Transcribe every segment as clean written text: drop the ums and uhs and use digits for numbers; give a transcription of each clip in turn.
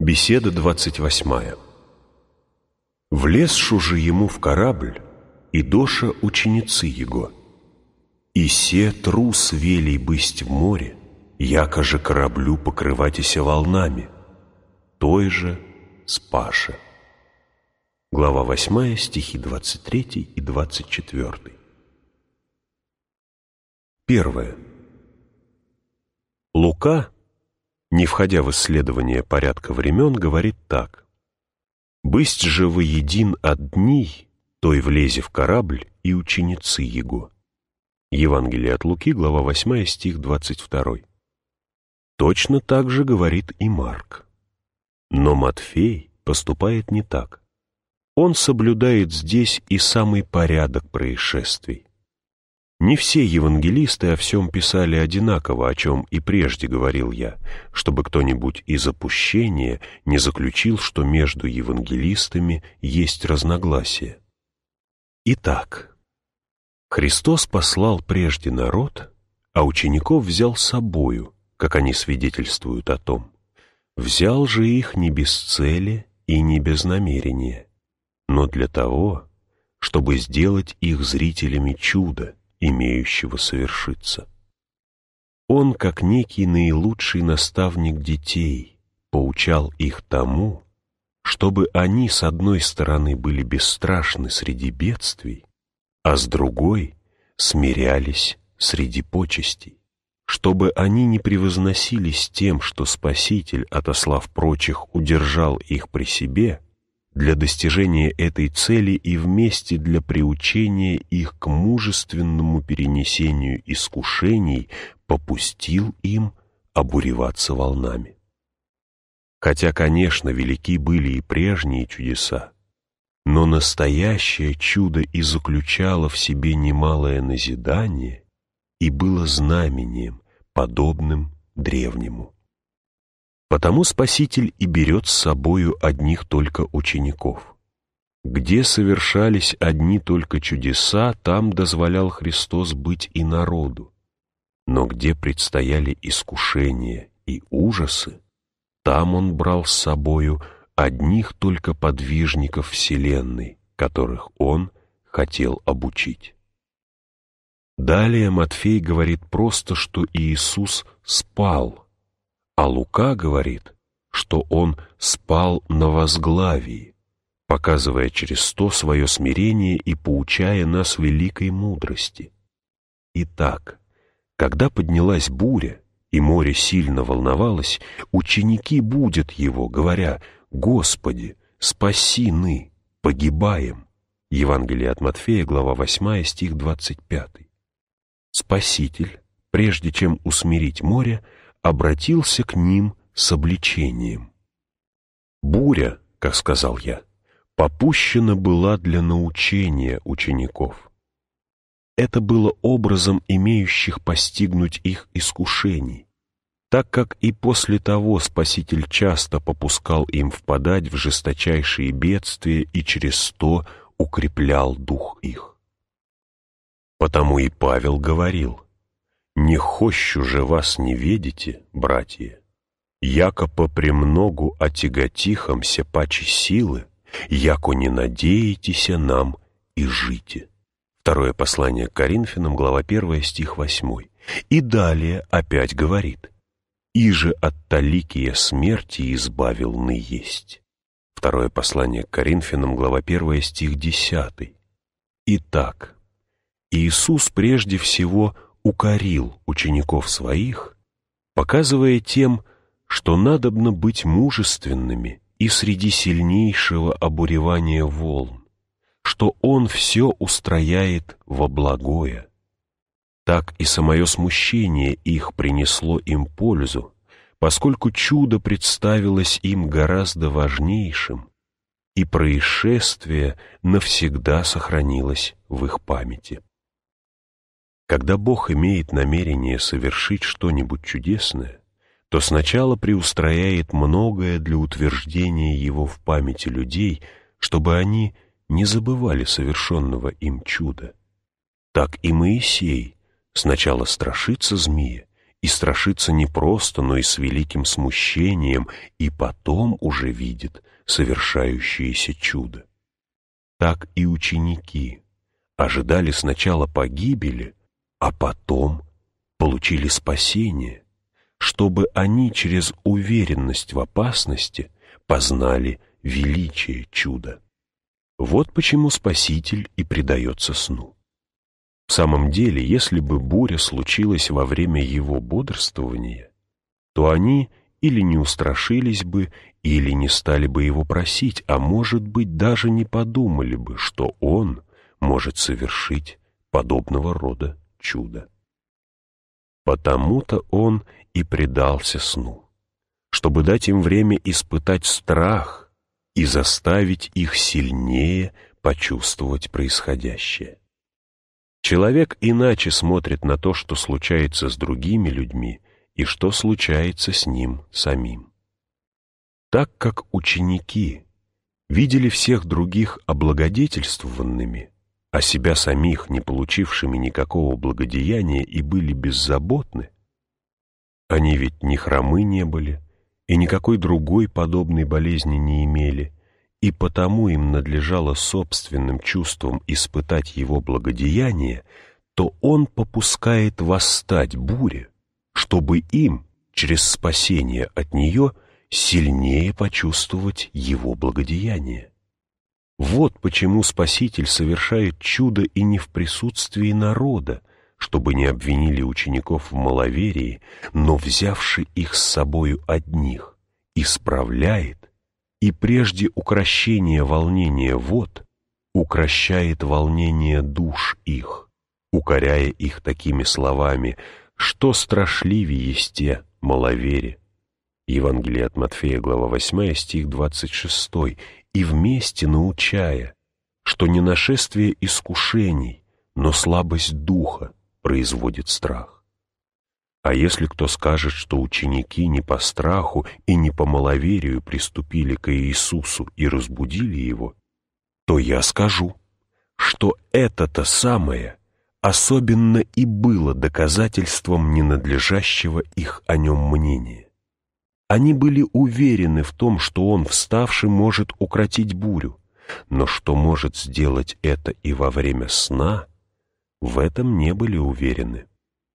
Беседа 28. Влезшу же ему в корабль, и доша ученицы его. И се трус велей бысть в море, яко же кораблю покрыватися волнами, той же спаше. Глава 8, стихи 23 и 24. Первое. Лука, не входя в исследование порядка времен, говорит так: «Бысть же вы един от дней, той влезе в корабль и ученицы его». Евангелие от Луки, глава 8, стих 22. Точно так же говорит и Марк. Но Матфей поступает не так. Он соблюдает здесь и самый порядок происшествий. Не все евангелисты о всем писали одинаково, о чем и прежде говорил я, чтобы кто-нибудь из опущения не заключил, что между евангелистами есть разногласия. Итак, Христос послал прежде народ, а учеников взял с собою, как они свидетельствуют о том. Взял же их не без цели и не без намерения, но для того, чтобы сделать их зрителями чуда, имеющего совершиться. Он, как некий наилучший наставник детей, поучал их тому, чтобы они с одной стороны были бесстрашны среди бедствий, а с другой смирялись среди почестей, чтобы они не превозносились тем, что Спаситель, отослав прочих, удержал их при себе, для достижения этой цели и вместе для приучения их к мужественному перенесению искушений попустил им обуреваться волнами. Хотя, конечно, велики были и прежние чудеса, но настоящее чудо и заключало в себе немалое назидание и было знамением, подобным древнему. Потому Спаситель и берет с собою одних только учеников. Где совершались одни только чудеса, там дозволял Христос быть и народу. Но где предстояли искушения и ужасы, там Он брал с собою одних только подвижников вселенной, которых Он хотел обучить. Далее Матфей говорит просто, что Иисус спал, а Лука говорит, что Он спал на возглавии, показывая через то свое смирение и поучая нас великой мудрости. Итак, когда поднялась буря, и море сильно волновалось, ученики будят Его, говоря: «Господи, спаси ны, погибаем». Евангелие от Матфея, глава 8, стих 25. Спаситель, прежде чем усмирить море, обратился к ним с обличением. Буря, как сказал я, попущена была для научения учеников. Это было образом имеющих постигнуть их искушений, так как и после того Спаситель часто попускал им впадать в жесточайшие бедствия и через то укреплял дух их. Потому и Павел говорил: «Не хощу же вас не видите, братья, яко попремногу отяготихомся паче силы, яко не надеетеся нам и жите». Второе послание к Коринфянам, глава 1, стих 8. И далее опять говорит: «Иже от таликия смерти избавил ны есть». Второе послание к Коринфянам, глава 1, стих 10. Итак, Иисус прежде всего укорил учеников своих, показывая тем, что надобно быть мужественными и среди сильнейшего обуревания волн, что Он все устрояет во благое. Так и самое смущение их принесло им пользу, поскольку чудо представилось им гораздо важнейшим, и происшествие навсегда сохранилось в их памяти. Когда Бог имеет намерение совершить что-нибудь чудесное, то сначала преустрояет многое для утверждения его в памяти людей, чтобы они не забывали совершенного им чуда. Так и Моисей сначала страшится змея и страшится не просто, но и с великим смущением, и потом уже видит совершающееся чудо. Так и ученики ожидали сначала погибели, а потом получили спасение, чтобы они через уверенность в опасности познали величие чуда. Вот почему Спаситель и предается сну. В самом деле, если бы буря случилась во время его бодрствования, то они или не устрашились бы, или не стали бы его просить, а может быть, даже не подумали бы, что он может совершить подобного рода чудо. Потому-то он и предался сну, чтобы дать им время испытать страх и заставить их сильнее почувствовать происходящее. Человек иначе смотрит на то, что случается с другими людьми и что случается с ним самим. Так как ученики видели всех других облагодетельствованными, а себя самих не получившими никакого благодеяния и были беззаботны, они ведь ни хромы не были и никакой другой подобной болезни не имели, и потому им надлежало собственным чувством испытать его благодеяние, то он попускает восстать буре, чтобы им, через спасение от нее, сильнее почувствовать его благодеяние. Вот почему Спаситель совершает чудо и не в присутствии народа, чтобы не обвинили учеников в маловерии, но, взявши их с собою одних, исправляет, и прежде укрощения волнения вод, укрощает волнение душ их, укоряя их такими словами: «Что страшливее есте маловерие». Евангелие от Матфея, глава 8, стих 26, и вместе научая, что не нашествие искушений, но слабость духа производит страх. А если кто скажет, что ученики не по страху и не по маловерию приступили к Иисусу и разбудили его, то я скажу, что это-то самое особенно и было доказательством ненадлежащего их о нем мнения. Они были уверены в том, что он, вставший, может укротить бурю, но что может сделать это и во время сна, в этом не были уверены.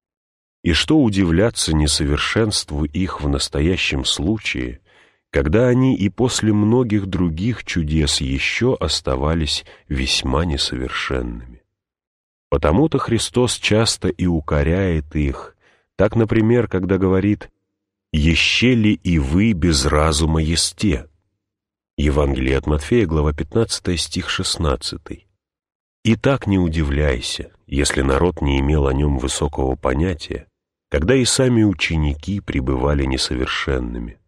И что удивляться несовершенству их в настоящем случае, когда они и после многих других чудес еще оставались весьма несовершенными. Потому-то Христос часто и укоряет их, так, например, когда говорит: «Еще ли и вы без разума есте?» Евангелие от Матфея, глава 15, стих 16. «И так не удивляйся, если народ не имел о нем высокого понятия, когда и сами ученики пребывали несовершенными.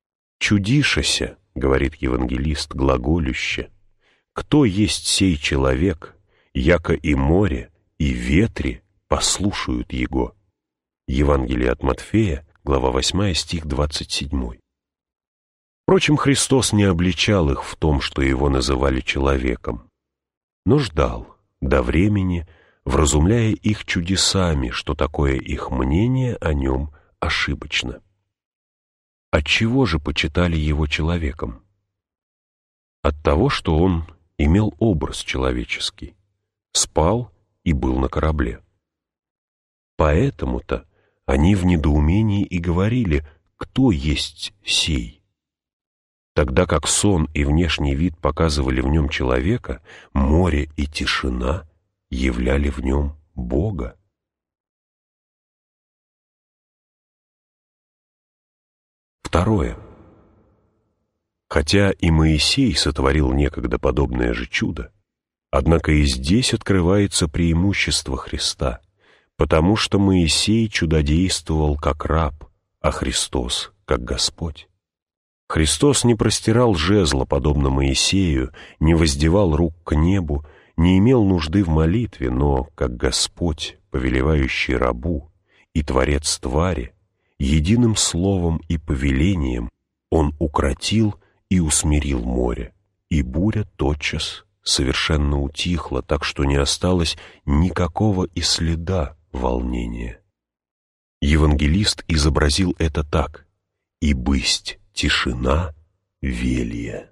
Чудишася, — говорит евангелист глаголюще, — кто есть сей человек, яко и море, и ветре послушают его». Евангелие от Матфея, глава 8, стих 27. Впрочем, Христос не обличал их в том, что его называли человеком, но ждал до времени, вразумляя их чудесами, что такое их мнение о нем ошибочно. Отчего же почитали его человеком? От того, что он имел образ человеческий, спал и был на корабле. Поэтому-то они в недоумении и говорили: «Кто есть сей?» Тогда как сон и внешний вид показывали в нем человека, море и тишина являли в нем Бога. Второе. Хотя и Моисей сотворил некогда подобное же чудо, однако и здесь открывается преимущество Христа, потому что Моисей чудодействовал как раб, а Христос как Господь. Христос не простирал жезла, подобно Моисею, не воздевал рук к небу, не имел нужды в молитве, но, как Господь, повелевающий рабу, и Творец твари, единым словом и повелением Он укротил и усмирил море, и буря тотчас совершенно утихла, так что не осталось никакого и следа волнения. Евангелист изобразил это так: «И бысть тишина велия».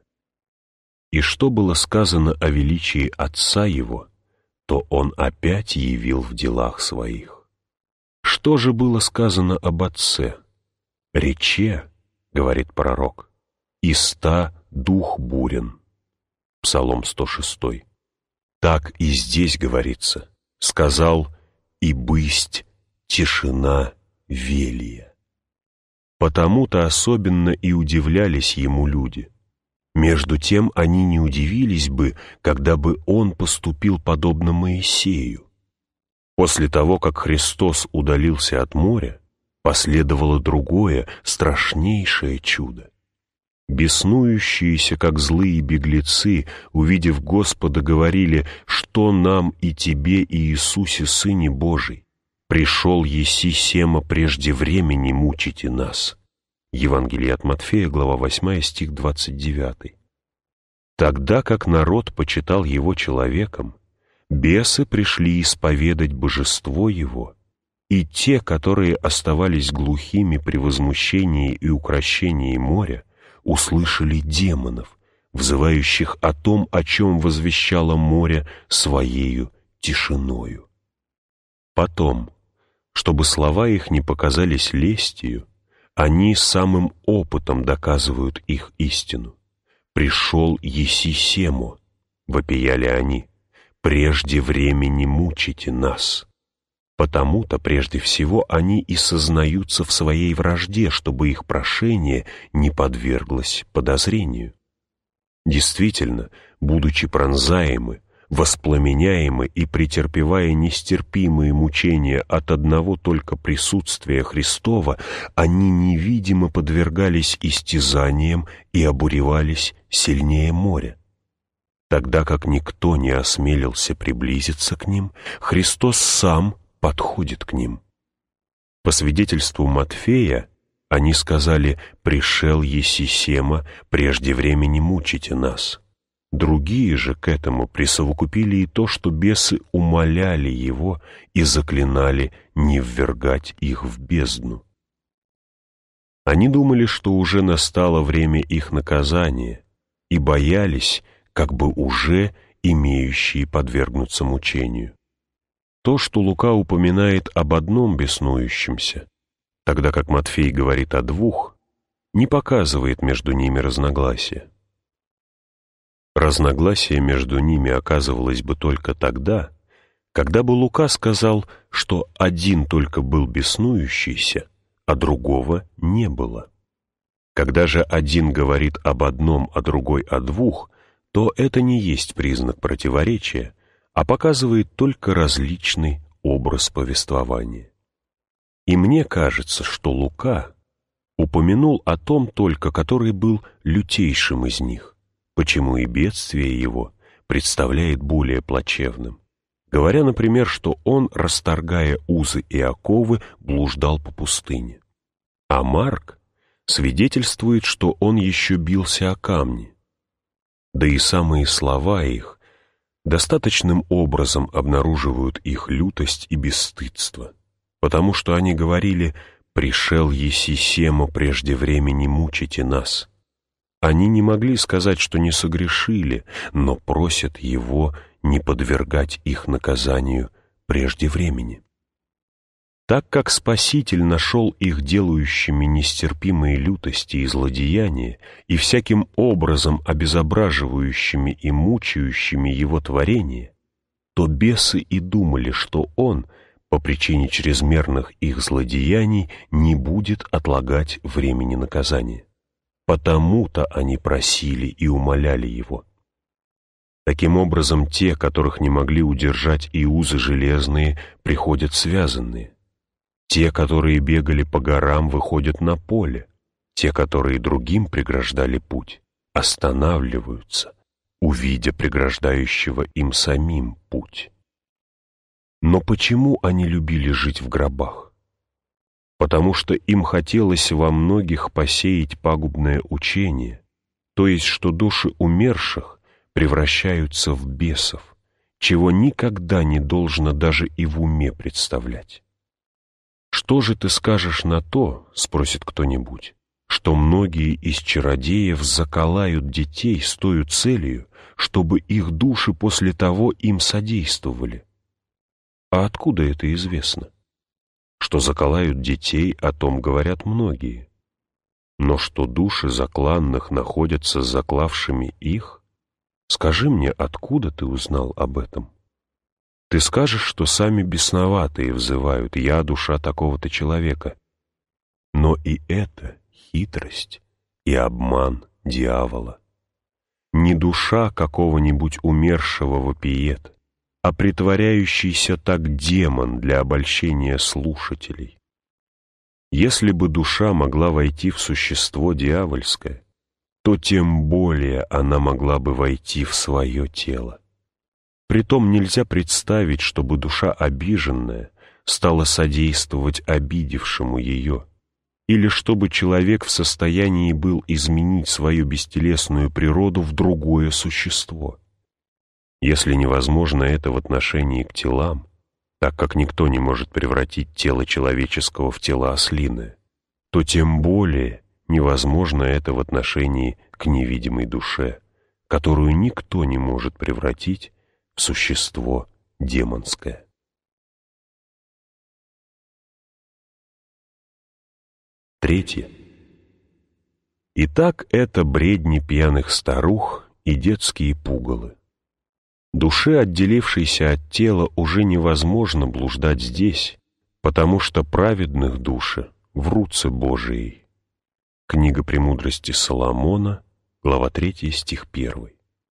И что было сказано о величии Отца Его, то Он опять явил в делах Своих. Что же было сказано об Отце? «Рече, — говорит пророк, — иста дух бурен». Псалом 106. Так и здесь говорится: сказал, и бысть тишина велия. Потому-то особенно и удивлялись ему люди. Между тем они не удивились бы, когда бы он поступил подобно Моисею. После того, как Христос удалился от моря, последовало другое, страшнейшее чудо. Беснующиеся, как злые беглецы, увидев Господа, говорили: «Что нам и тебе, Иисусе, Сыне Божий? Пришел еси сема прежде времени мучите нас». Евангелие от Матфея, глава 8, стих 29. Тогда как народ почитал его человеком, бесы пришли исповедать божество его, и те, которые оставались глухими при возмущении и укрощении моря, услышали демонов, взывающих о том, о чем возвещало море своею тишиною. Потом, чтобы слова их не показались лестью, они самым опытом доказывают их истину. «Пришел еси сему», — вопияли они, — «прежде времени мучите нас». Потому-то прежде всего они и сознаются в своей вражде, чтобы их прошение не подверглось подозрению. Действительно, будучи пронзаемы, воспламеняемы и претерпевая нестерпимые мучения от одного только присутствия Христова, они невидимо подвергались истязаниям и обуревались сильнее моря. Тогда как никто не осмелился приблизиться к ним, Христос сам подходит к ним. По свидетельству Матфея, они сказали: «Пришел еси сема, прежде времени мучите нас». Другие же к этому присовокупили и то, что бесы умоляли его и заклинали не ввергать их в бездну. Они думали, что уже настало время их наказания, и боялись, как бы уже имеющие подвергнуться мучению. То, что Лука упоминает об одном беснующемся, тогда как Матфей говорит о двух, не показывает между ними разногласия. Разногласие между ними оказывалось бы только тогда, когда бы Лука сказал, что один только был беснующийся, а другого не было. Когда же один говорит об одном, а другой о двух, то это не есть признак противоречия, а показывает только различный образ повествования. И мне кажется, что Лука упомянул о том только, который был лютейшим из них, почему и бедствие его представляет более плачевным, говоря, например, что он, расторгая узы и оковы, блуждал по пустыне. А Марк свидетельствует, что он еще бился о камни. Да и самые слова их достаточным образом обнаруживают их лютость и бесстыдство, потому что они говорили: «Пришел еси сема, прежде времени мучите нас». Они не могли сказать, что не согрешили, но просят его не подвергать их наказанию прежде времени. Так как Спаситель нашел их делающими нестерпимые лютости и злодеяния и всяким образом обезображивающими и мучающими его творение, то бесы и думали, что он, по причине чрезмерных их злодеяний, не будет отлагать времени наказания. Потому-то они просили и умоляли его. Таким образом, те, которых не могли удержать и узы железные, приходят связанные. Те, которые бегали по горам, выходят на поле. Те, которые другим преграждали путь, останавливаются, увидя преграждающего им самим путь. Но почему они любили жить в гробах? Потому что им хотелось во многих посеять пагубное учение, то есть что души умерших превращаются в бесов, чего никогда не должно даже и в уме представлять. «Что же ты скажешь на то, — спросит кто-нибудь, — что многие из чародеев заколают детей с тою целью, чтобы их души после того им содействовали? А откуда это известно? Что заколают детей, о том говорят многие. Но что души закланных находятся с заклавшими их? Скажи мне, откуда ты узнал об этом? Ты скажешь, что сами бесноватые взывают: «Я душа такого-то человека». Но и это хитрость и обман дьявола. Не душа какого-нибудь умершего вопиет, а притворяющийся так демон для обольщения слушателей. Если бы душа могла войти в существо дьявольское, то тем более она могла бы войти в свое тело. Притом нельзя представить, чтобы душа обиженная стала содействовать обидевшему ее, или чтобы человек в состоянии был изменить свою бестелесную природу в другое существо. Если невозможно это в отношении к телам, так как никто не может превратить тело человеческого в тело ослиное, то тем более невозможно это в отношении к невидимой душе, которую никто не может превратить в существо демонское. Третье. Итак, это бредни пьяных старух и детские пугалы. Душе, отделившейся от тела, уже невозможно блуждать здесь, потому что праведных души в руце Божией. Книга «Премудрости Соломона», глава 3, стих 1.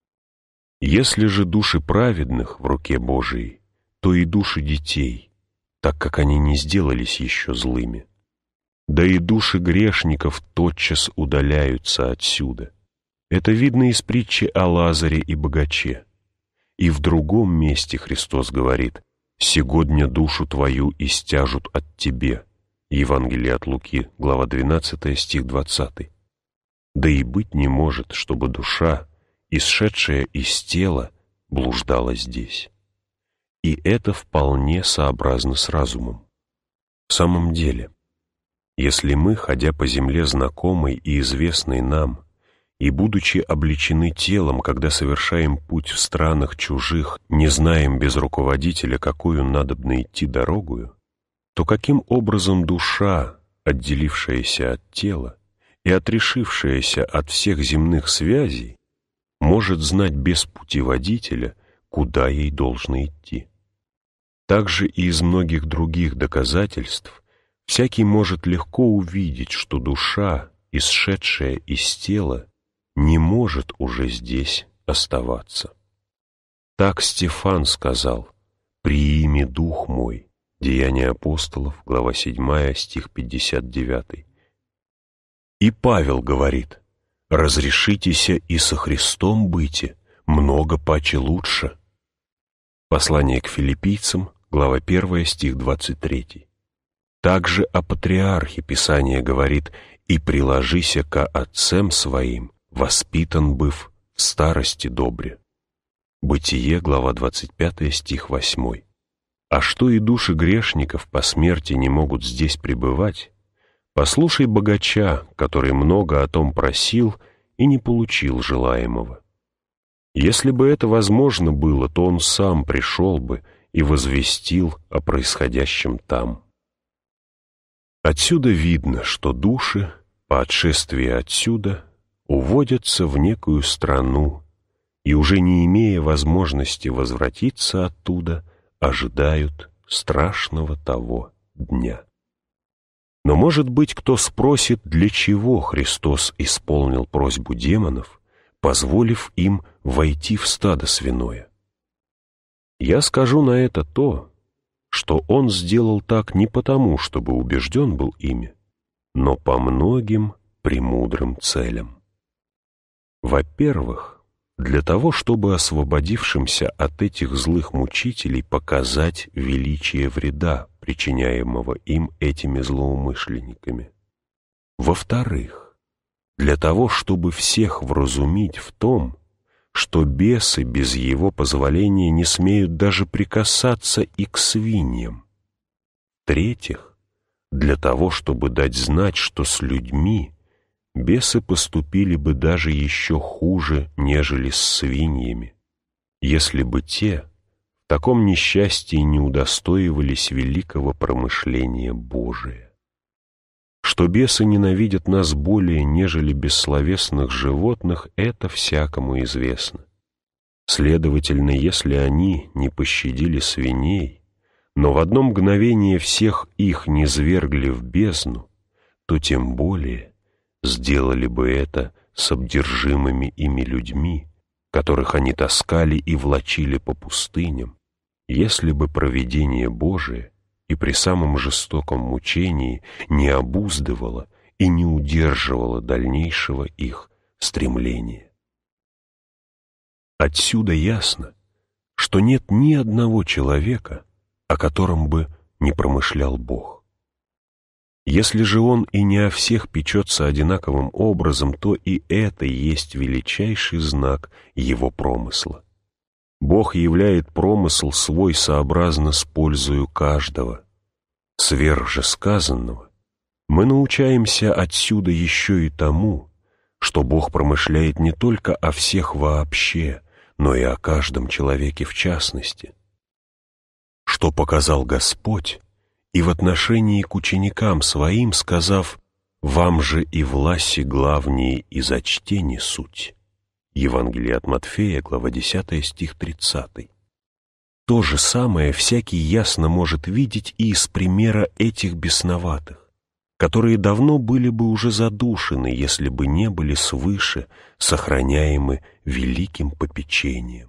Если же души праведных в руке Божией, то и души детей, так как они не сделались еще злыми. Да и души грешников тотчас удаляются отсюда. Это видно из притчи о Лазаре и богаче. И в другом месте Христос говорит: «Сегодня душу твою истяжут от тебе». Евангелие от Луки, глава 12, стих 20. Да и быть не может, чтобы душа, исшедшая из тела, блуждала здесь. И это вполне сообразно с разумом. В самом деле, если мы, ходя по земле знакомой и известной нам, и, будучи облечены телом, когда совершаем путь в странах чужих, не знаем без руководителя, какую надобно идти дорогою, то каким образом душа, отделившаяся от тела и отрешившаяся от всех земных связей, может знать без путеводителя, куда ей должно идти? Также и из многих других доказательств всякий может легко увидеть, что душа, исшедшая из тела, не может уже здесь оставаться. Так Стефан сказал: «Приими дух мой». Деяния апостолов, глава 7, стих 59. И Павел говорит: «Разрешитеся и со Христом быте, много паче лучше». Послание к филиппийцам, глава 1, стих 23. Также о патриархе Писание говорит: «И приложися ко отцам своим, воспитан быв в старости добре». Бытие, глава 25, стих 8. А что и души грешников по смерти не могут здесь пребывать, послушай богача, который много о том просил и не получил желаемого. Если бы это возможно было, то он сам пришел бы и возвестил о происходящем там. Отсюда видно, что души, по отшествии отсюда, уводятся в некую страну и, уже не имея возможности возвратиться оттуда, ожидают страшного того дня. Но, может быть, кто спросит, для чего Христос исполнил просьбу демонов, позволив им войти в стадо свиное? Я скажу на это то, что Он сделал так не потому, чтобы убежден был ими, но по многим премудрым целям. Во-первых, для того, чтобы освободившимся от этих злых мучителей показать величие вреда, причиняемого им этими злоумышленниками. Во-вторых, для того, чтобы всех вразумить в том, что бесы без его позволения не смеют даже прикасаться и к свиньям. В-третьих, для того, чтобы дать знать, что с людьми бесы поступили бы даже еще хуже, нежели с свиньями, если бы те в таком несчастье не удостоивались великого промышления Божия. Что бесы ненавидят нас более, нежели бессловесных животных, это всякому известно. Следовательно, если они не пощадили свиней, но в одно мгновение всех их низвергли в бездну, то тем более сделали бы это с обдержимыми ими людьми, которых они таскали и влачили по пустыням, если бы провидение Божие и при самом жестоком мучении не обуздывало и не удерживало дальнейшего их стремления. Отсюда ясно, что нет ни одного человека, о котором бы не промышлял Бог. Если же Он и не о всех печется одинаковым образом, то и это есть величайший знак Его промысла. Бог являет промысл свой сообразно с пользою каждого. Сверх же сказанного мы научаемся отсюда еще и тому, что Бог промышляет не только о всех вообще, но и о каждом человеке в частности. Что показал Господь и в отношении к ученикам своим, сказав: «Вам же и власти главнее и зачтени суть». Евангелие от Матфея, глава 10, стих 30. То же самое всякий ясно может видеть и из примера этих бесноватых, которые давно были бы уже задушены, если бы не были свыше сохраняемы великим попечением.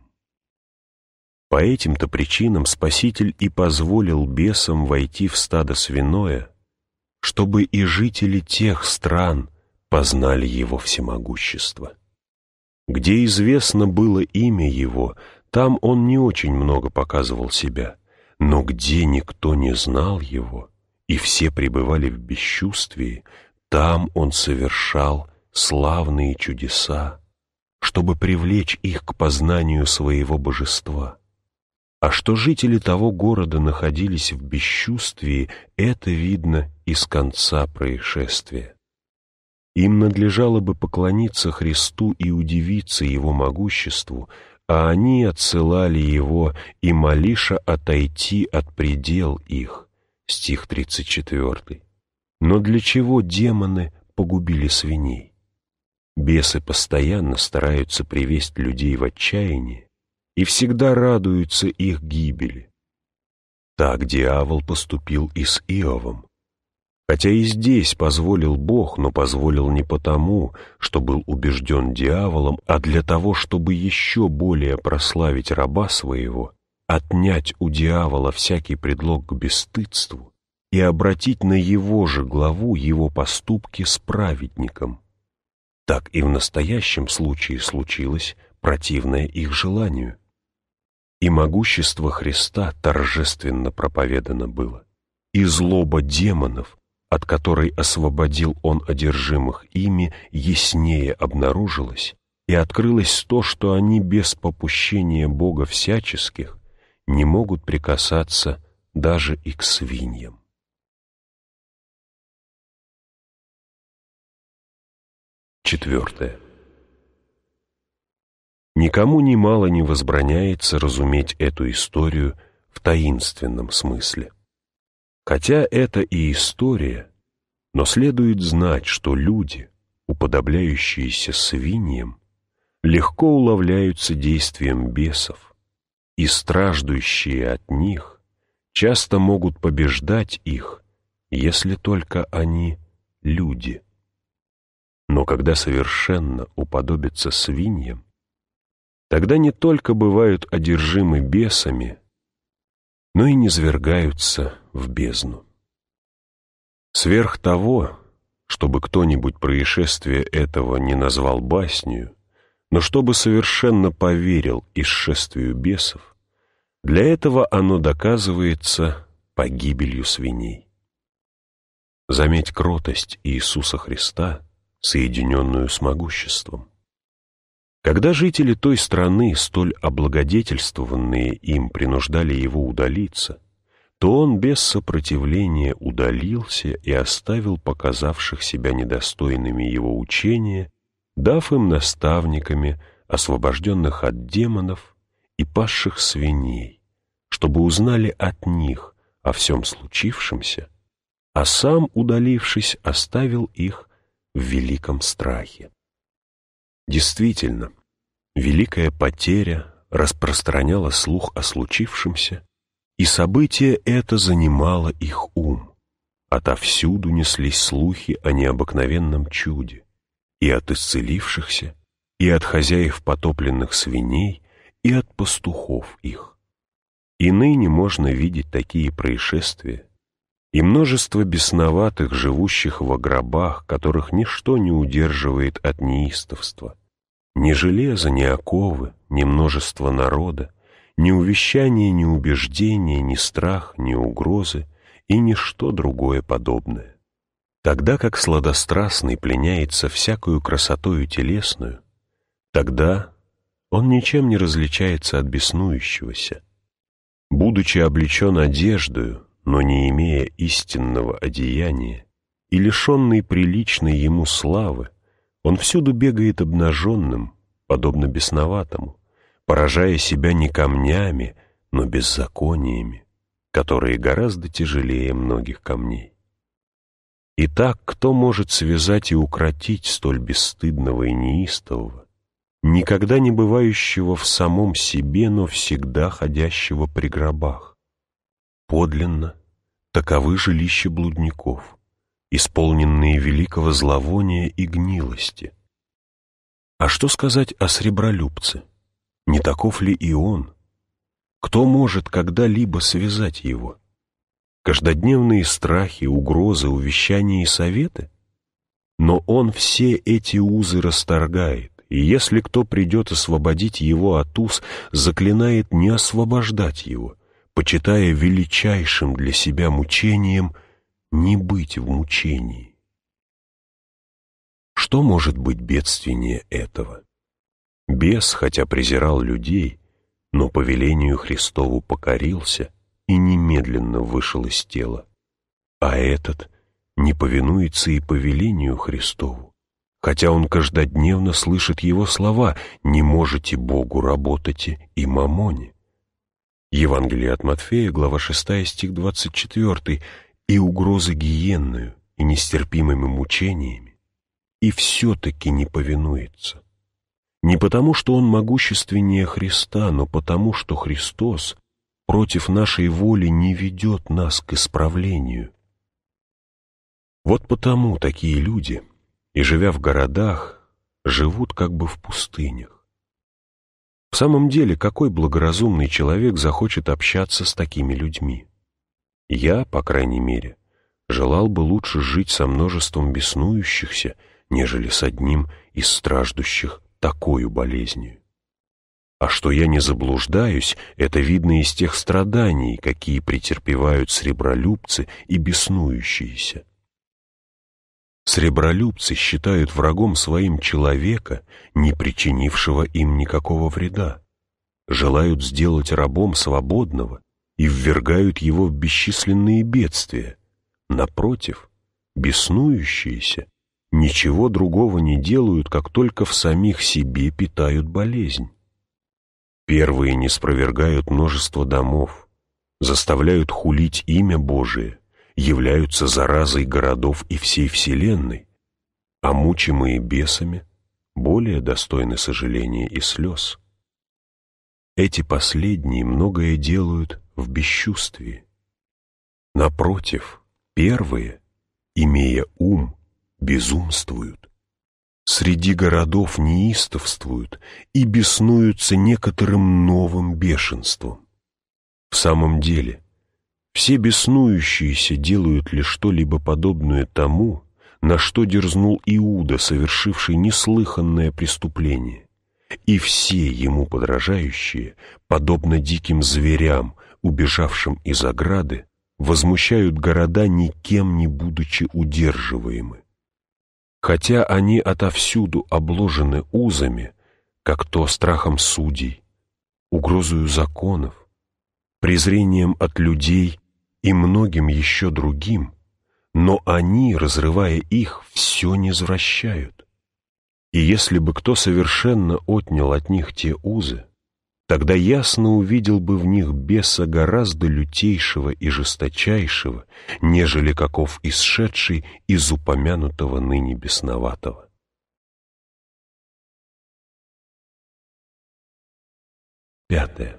По этим-то причинам Спаситель и позволил бесам войти в стадо свиное, чтобы и жители тех стран познали Его всемогущество. Где известно было имя Его, там Он не очень много показывал себя, но где никто не знал Его, и все пребывали в бесчувствии, там Он совершал славные чудеса, чтобы привлечь их к познанию Своего божества. А что жители того города находились в бесчувствии, это видно из конца происшествия. Им надлежало бы поклониться Христу и удивиться Его могуществу, а они отсылали Его и молиша отойти от предел их. Стих 34. Но для чего демоны погубили свиней? Бесы постоянно стараются привести людей в отчаяние и всегда радуются их гибели. Так дьявол поступил и с Иовом. Хотя и здесь позволил Бог, но позволил не потому, что был убежден дьяволом, а для того, чтобы еще более прославить раба своего, отнять у дьявола всякий предлог к бесстыдству и обратить на его же главу его поступки с праведником. Так и в настоящем случае случилось противное их желанию. И могущество Христа торжественно проповедано было, и злоба демонов, от которой освободил Он одержимых ими, яснее обнаружилось, и открылось то, что они без попущения Бога всяческих не могут прикасаться даже и к свиньям. Четвертое. Никому нимало не возбраняется разуметь эту историю в таинственном смысле. Хотя это и история, но следует знать, что люди, уподобляющиеся свиньям, легко уловляются действием бесов, и страждущие от них часто могут побеждать их, если только они люди. Но когда совершенно уподобятся свиньям, тогда не только бывают одержимы бесами, но и низвергаются в бездну. Сверх того, чтобы кто-нибудь происшествие этого не назвал баснью, но чтобы совершенно поверил исшествию бесов, для этого оно доказывается погибелью свиней. Заметь кротость Иисуса Христа, соединенную с могуществом. Когда жители той страны, столь облагодетельствованные им, принуждали его удалиться, то он без сопротивления удалился и оставил показавших себя недостойными его учения, дав им наставниками, освобожденных от демонов и пасших свиней, чтобы узнали от них о всем случившемся, а сам, удалившись, оставил их в великом страхе. Действительно, великая потеря распространяла слух о случившемся, и событие это занимало их ум. Отовсюду неслись слухи о необыкновенном чуде, и от исцелившихся, и от хозяев потопленных свиней, и от пастухов их. И ныне можно видеть такие происшествия, и множество бесноватых, живущих во гробах, которых ничто не удерживает от неистовства. Ни железо, ни оковы, ни множество народа, ни увещание, ни убеждение, ни страх, ни угрозы и ничто другое подобное. Тогда как сладострастный пленяется всякою красотою телесную, тогда он ничем не различается от беснующегося. Будучи облечен одеждою, но не имея истинного одеяния, и лишенный приличной ему славы, он всюду бегает обнаженным, подобно бесноватому, поражая себя не камнями, но беззакониями, которые гораздо тяжелее многих камней. Итак, кто может связать и укротить столь бесстыдного и неистового, никогда не бывающего в самом себе, но всегда ходящего при гробах? Подлинно, таковы жилища блудников, исполненные великого зловония и гнилости. А что сказать о сребролюбце? Не таков ли и он? Кто может когда-либо связать его? Каждодневные страхи, угрозы, увещания и советы? Но он все эти узы расторгает, и если кто придет освободить его от уз, заклинает не освобождать его, почитая величайшим для себя мучением не быть в мучении. Что может быть бедственнее этого? Бес, хотя презирал людей, но по велению Христову покорился и немедленно вышел из тела. А этот не повинуется и повелению Христову, хотя он каждодневно слышит его слова: «Не можете Богу работать и мамоне». Евангелие от Матфея, глава 6, стих 24, и угрозы гиенною, и нестерпимыми мучениями, и все-таки не повинуется. Не потому, что он могущественнее Христа, но потому, что Христос против нашей воли не ведет нас к исправлению. Вот потому такие люди, и живя в городах, живут как бы в пустынях. В самом деле, какой благоразумный человек захочет общаться с такими людьми? Я, по крайней мере, желал бы лучше жить со множеством беснующихся, нежели с одним из страждущих такою болезнью. А что я не заблуждаюсь, это видно из тех страданий, какие претерпевают сребролюбцы и беснующиеся. Сребролюбцы считают врагом своим человека, не причинившего им никакого вреда, желают сделать рабом свободного и ввергают его в бесчисленные бедствия. Напротив, беснующиеся ничего другого не делают, как только в самих себе питают болезнь. Первые не спровергают множество домов, заставляют хулить имя Божие, являются заразой городов и всей вселенной, а мучимые бесами более достойны сожаления и слез. Эти последние многое делают в бесчувствии. Напротив, первые, имея ум, безумствуют. Среди городов неистовствуют и беснуются некоторым новым бешенством. В самом деле, все беснующиеся делают ли что-либо подобное тому, на что дерзнул Иуда, совершивший неслыханное преступление, и все ему подражающие, подобно диким зверям, убежавшим из ограды, возмущают города, никем не будучи удерживаемы. Хотя они отовсюду обложены узами, как то страхом судей, угрозою законов, презрением от людей и многим еще другим, но они, разрывая их, все низвращают. И если бы кто совершенно отнял от них те узы, тогда ясно увидел бы в них беса гораздо лютейшего и жесточайшего, нежели каков исшедший из упомянутого ныне бесноватого. Пятое.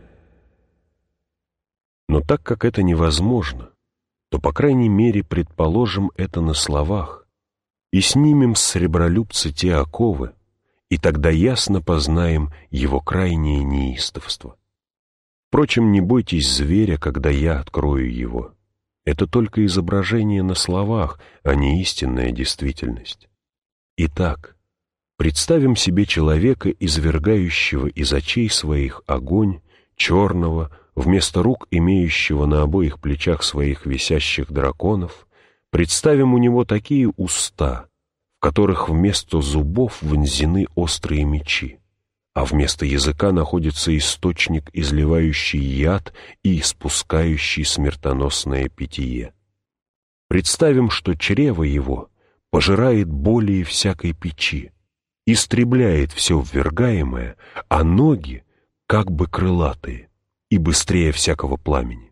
Но так как это невозможно, то, по крайней мере, предположим это на словах и снимем с сребролюбца те оковы, и тогда ясно познаем его крайнее неистовство. Впрочем, не бойтесь зверя, когда я открою его. Это только изображение на словах, а не истинная действительность. Итак, представим себе человека, извергающего из очей своих огонь, черного, вместо рук имеющего на обоих плечах своих висящих драконов, представим у него такие уста, в которых вместо зубов вонзены острые мечи, а вместо языка находится источник, изливающий яд и испускающий смертоносное питье. Представим, что чрево его пожирает более всякой печи, истребляет все ввергаемое, а ноги как бы крылатые и быстрее всякого пламени.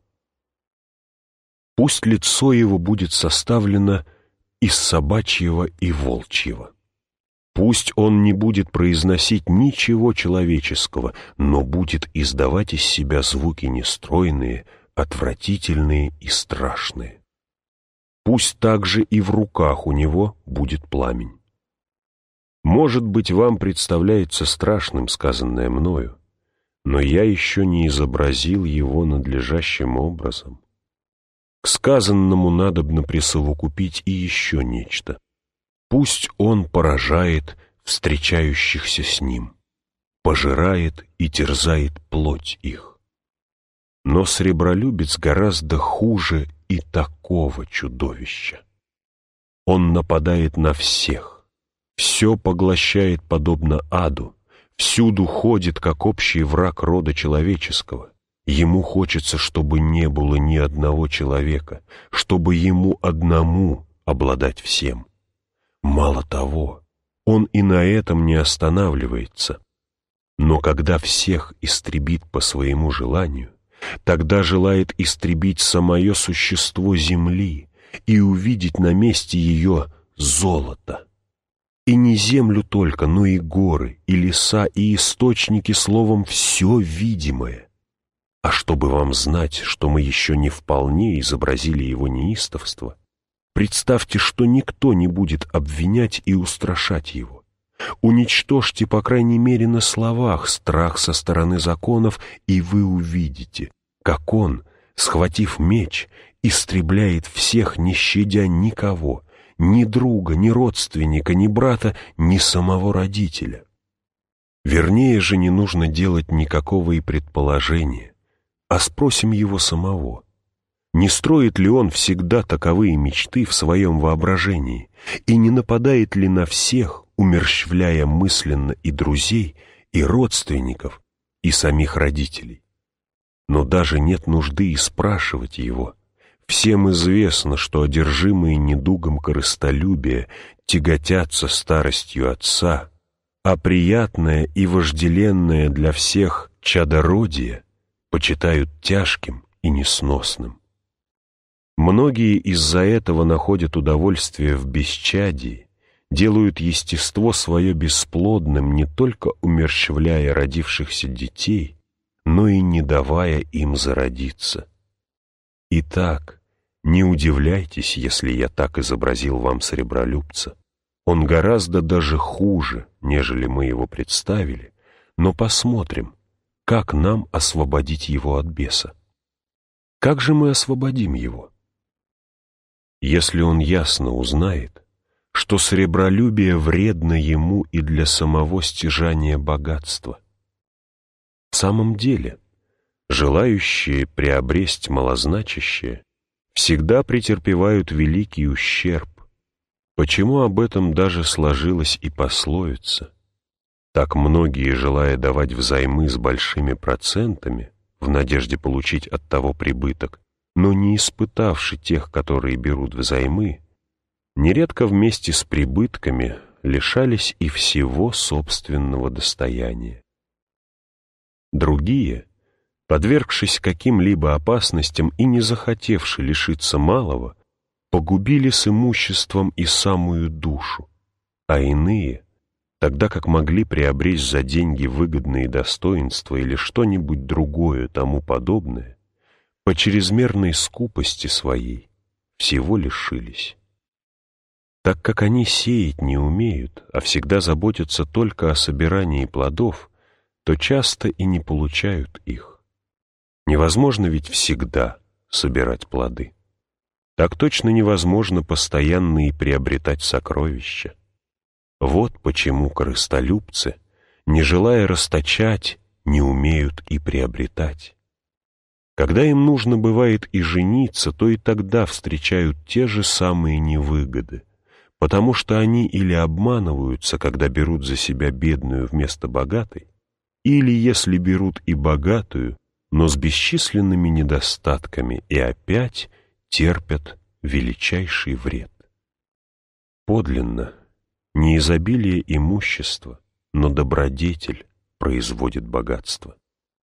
Пусть лицо его будет составлено из собачьего и волчьего. Пусть он не будет произносить ничего человеческого, но будет издавать из себя звуки нестройные, отвратительные и страшные. Пусть также и в руках у него будет пламень. Может быть, вам представляется страшным сказанное мною, но я еще не изобразил его надлежащим образом. К сказанному надобно присовокупить и еще нечто. Пусть он поражает встречающихся с ним, пожирает и терзает плоть их. Но сребролюбец гораздо хуже и такого чудовища. Он нападает на всех, все поглощает подобно аду, всюду ходит, как общий враг рода человеческого. Ему хочется, чтобы не было ни одного человека, чтобы ему одному обладать всем. Мало того, он и на этом не останавливается. Но когда всех истребит по своему желанию, тогда желает истребить самое существо земли и увидеть на месте ее золото. И не землю только, но и горы, и леса, и источники, словом, все видимое. А чтобы вам знать, что мы еще не вполне изобразили его неистовство, представьте, что никто не будет обвинять и устрашать его. Уничтожьте, по крайней мере, на словах страх со стороны законов, и вы увидите, как он, схватив меч, истребляет всех, не щадя никого, ни друга, ни родственника, ни брата, ни самого родителя. Вернее же, не нужно делать никакого и предположения, а спросим его самого. Не строит ли он всегда таковые мечты в своем воображении и не нападает ли на всех, умерщвляя мысленно и друзей, и родственников, и самих родителей? Но даже нет нужды и спрашивать его. Всем известно, что одержимые недугом корыстолюбия тяготятся старостью отца, а приятное и вожделенное для всех чадородие почитают тяжким и несносным. Многие из-за этого находят удовольствие в бесчадии, делают естество свое бесплодным, не только умерщвляя родившихся детей, но и не давая им зародиться. Итак, не удивляйтесь, если я так изобразил вам сребролюбца. Он гораздо даже хуже, нежели мы его представили, но посмотрим, как нам освободить его от беса. Как же мы освободим его? Если он ясно узнает, что сребролюбие вредно ему и для самого стяжания богатства. В самом деле, желающие приобресть малозначащее всегда претерпевают великий ущерб. Почему об этом даже сложилась и пословица? Так многие, желая давать взаймы с большими процентами, в надежде получить от того прибыток, но не испытавши тех, которые берут взаймы, нередко вместе с прибытками лишались и всего собственного достояния. Другие, подвергшись каким-либо опасностям и не захотевши лишиться малого, погубили с имуществом и самую душу, а иные, тогда как могли приобрести за деньги выгодные достоинства или что-нибудь другое тому подобное, по чрезмерной скупости своей всего лишились. Так как они сеять не умеют, а всегда заботятся только о собирании плодов, то часто и не получают их. Невозможно ведь всегда собирать плоды. Так точно невозможно постоянно и приобретать сокровища. Вот почему корыстолюбцы, не желая расточать, не умеют и приобретать. Когда им нужно бывает и жениться, то и тогда встречают те же самые невыгоды, потому что они или обманываются, когда берут за себя бедную вместо богатой, или, если берут и богатую, но с бесчисленными недостатками, и опять терпят величайший вред. Подлинно, не изобилие имущества, но добродетель производит богатство.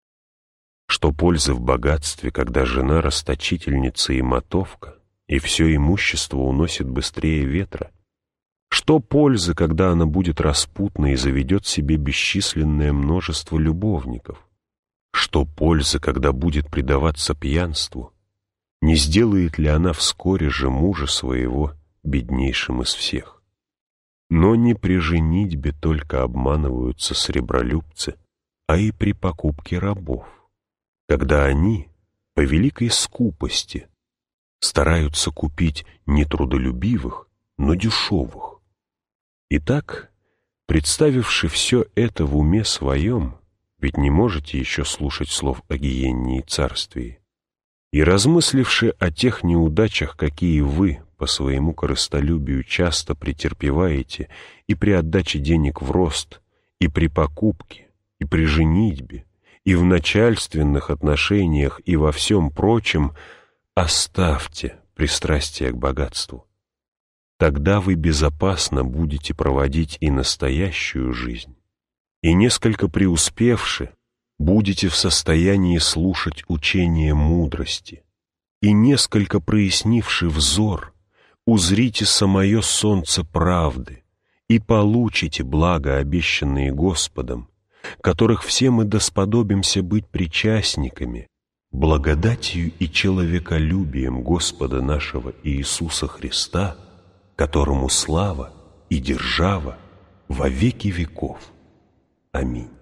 Что пользы в богатстве, когда жена расточительница и мотовка, и все имущество уносит быстрее ветра? Что пользы, когда она будет распутна и заведет себе бесчисленное множество любовников? Что пользы, когда будет предаваться пьянству? Не сделает ли она вскоре же мужа своего беднейшим из всех? Но не при женитьбе только обманываются сребролюбцы, а и при покупке рабов, когда они, по великой скупости, стараются купить не трудолюбивых, но дешевых. Итак, представивши все это в уме своем, ведь не можете еще слушать слов о гиенне и царствии, и размысливши о тех неудачах, какие вы по своему корыстолюбию часто претерпеваете и при отдаче денег в рост, и при покупке, и при женитьбе, и в начальственных отношениях, и во всем прочем, оставьте пристрастие к богатству. Тогда вы безопасно будете проводить и настоящую жизнь, и несколько преуспевши, будете в состоянии слушать учение мудрости, и несколько прояснивши взор, узрите самое солнце правды, и получите блага, обещанные Господом, которых все мы досподобимся быть причастниками, благодатью и человеколюбием Господа нашего Иисуса Христа, которому слава и держава во веки веков. Аминь.